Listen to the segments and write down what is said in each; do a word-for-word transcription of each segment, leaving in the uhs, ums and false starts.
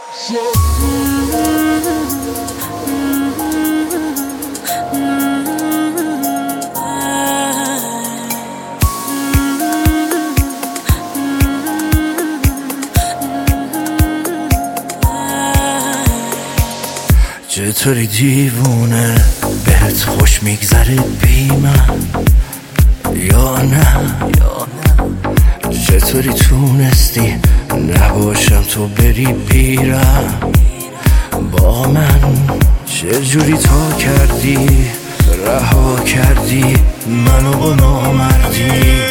چطوری دیوونه بهت خوش میگذره بی من یا نه؟ چطوری تونستی نباشم تو بری بیرم با من؟ چجوری تا کردی رها کردی منو با نامردی؟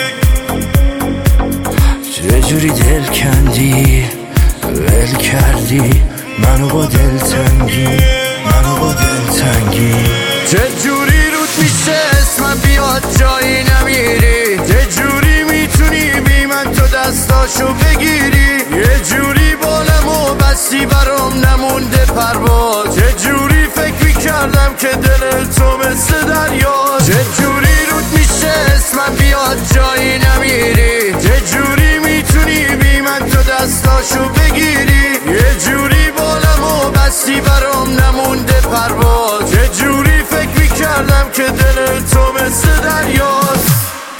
چجوری دل کندی ول کردی منو با دلتنگی منو با دلتنگی؟ چجوری رود میشه اسمم بیاد جایی نمیری؟ چجوری میتونی بی من تو دستاشو بگیری؟ یه جوری بالمو بستی برام نمونده پرواز. چجوری فکر میکردم که دل تو مثل دریا؟ چجوری رود میشه اسمم بیاد جایی نمیری؟ چجوری میتونی بی من تو دستاشو بگیری؟ یه جوری بالمو بستی برام نمونده پرواز. چه جوری فکر میکردم که دل تو مثل دریاست.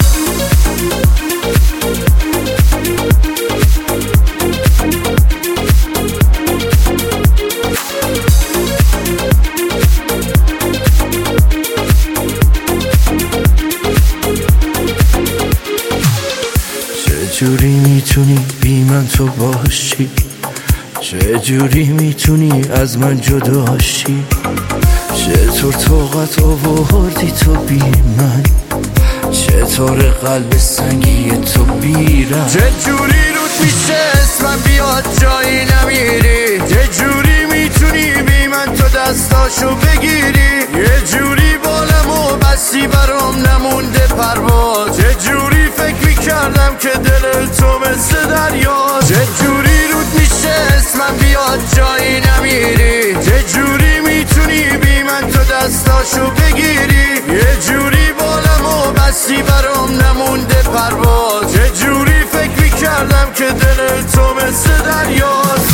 چه جوری میتونی بی من تو باشی؟ چجوری میتونی از من جداشی؟ چطور طاقت آوردی تو بی من؟ چطور قلب سنگی تو بیرم؟ چجوری رود میشه اسمم بیاد جایی نمیری؟ چجوری میتونی بی من تو دستاشو بگیری؟ یه جوری بالمو بستی برام نمونده پرواز. چجوری فکر میکردم که دل تو مثل دریا؟ چجوری رود میشه اسمم بیاد جایی نمیری؟ چجوری میتونی بی من تو دستاشو بگیری؟ یه جوری بالمو بستی برام نمونده پرواز. چجوری فکر میکردم که دل تو مثل دریاست.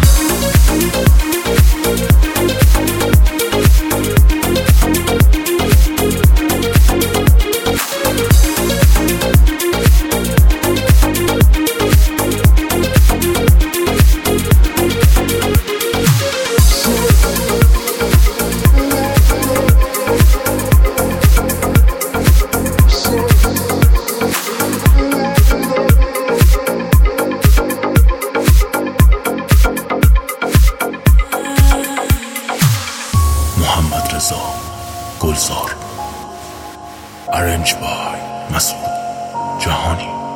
محمد رضا گلزار، ارنج بای مسعود جهانی.